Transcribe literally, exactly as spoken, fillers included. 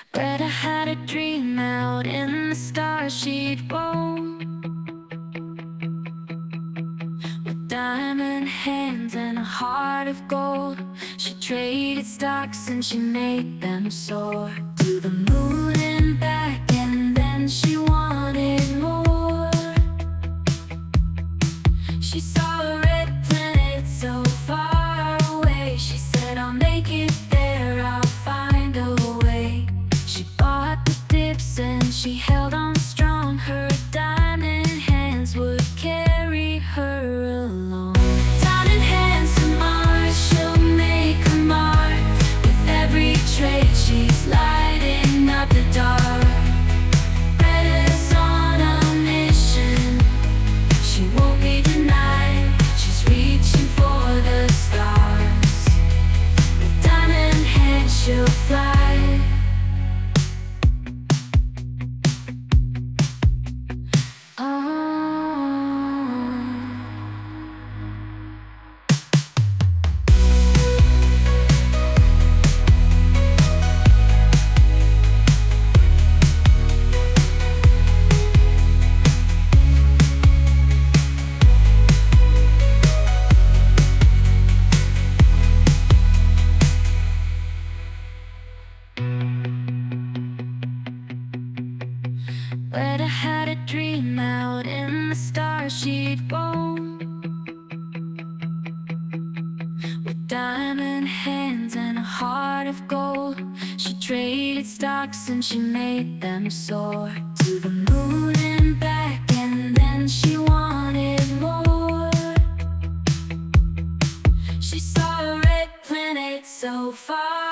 But I had a dream out in the stars she'd roam, with diamond hands and a heart of gold. She traded stocks and she made them soar to the moon and back, and then she wanted more. She saw a red planet so far away. She said, I'll make it there, I'll find a way. She bought the dips and she held on strong. Her diamond hands would carry her along. Diamond hands to Mars, she'll make a mark. With every trade she's lighting up the dark. Red's on a mission, she won't be denied. She's reaching for the stars. With diamond hands she'll fly. But I had a dream out in the stars she'd roam, with diamond hands and a heart of gold. She traded stocks and she made them soar to the moon and back, and then she wanted more. She saw a red planet so far